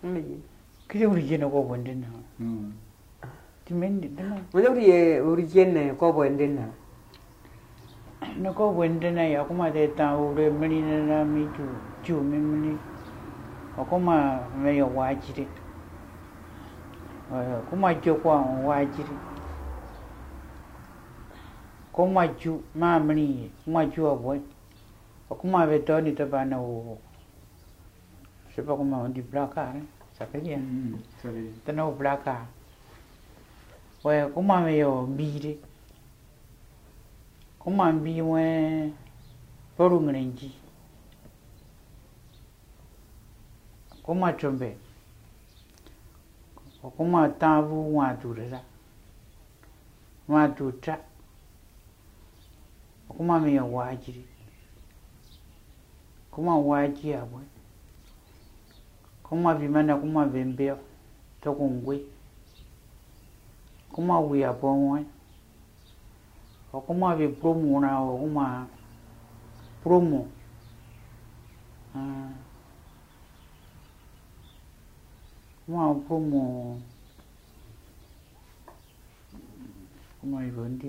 Che origine ko bondena. Ti mendi dana. Muluri origine ko bondena. No ko bondena ya kuma de ta ure mini na mi ju mini. Kuma me yo wajiri. Kuma jo kwa wajiri. Kuma ju ma mini kuma ju abo. Kuma ve to ni te bana o. Je sais pas comment on dit blacard, hein? Ça fait bien. T'as no blacard. Ouais, comment me yo biri. Comment bi we poru ngrenji. Comment chombe. Comment tavu wa turera. Wa tuta. Comment me yo wajiri. Comment waji abo. Kuma vimana kuma vembeo toko ngwe kuma wia pomwe kuma vi promo na kuma promo kuma promo kuma ibondi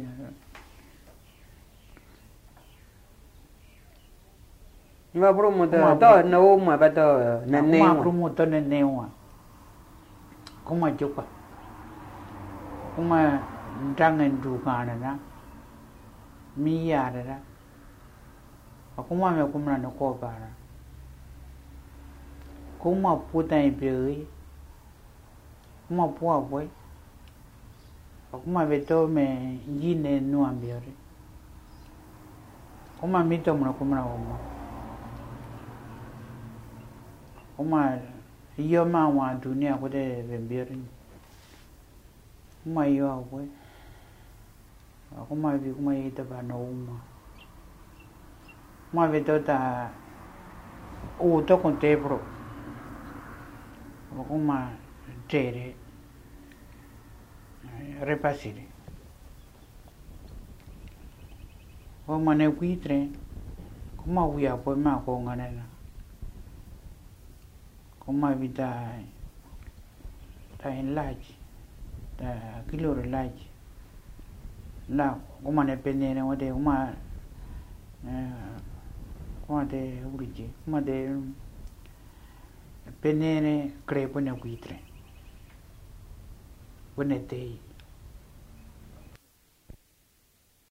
Ma promo to no ma ba to na ne ma promo to na ne wa kuma joka kuma dangan dukana na mi yara da kuma me kuma na ko bara kuma puta ibe kuma puwa boy kuma beto me yine no ambiore kuma mito mna kuma na Uma yo ma wa dunia ko de vembiri. Uma yo awe. Kuma vi kuma ita ba no uma. Uma vedo ta o to con te bro. Kuma tere repasire. Kuma ne kuitre. Kuma uya po ma ko ngana. Kuma vita ta in large ta kilo large la kuma ne penene wade kuma de urigi kuma de penene crepo ne guitre bonete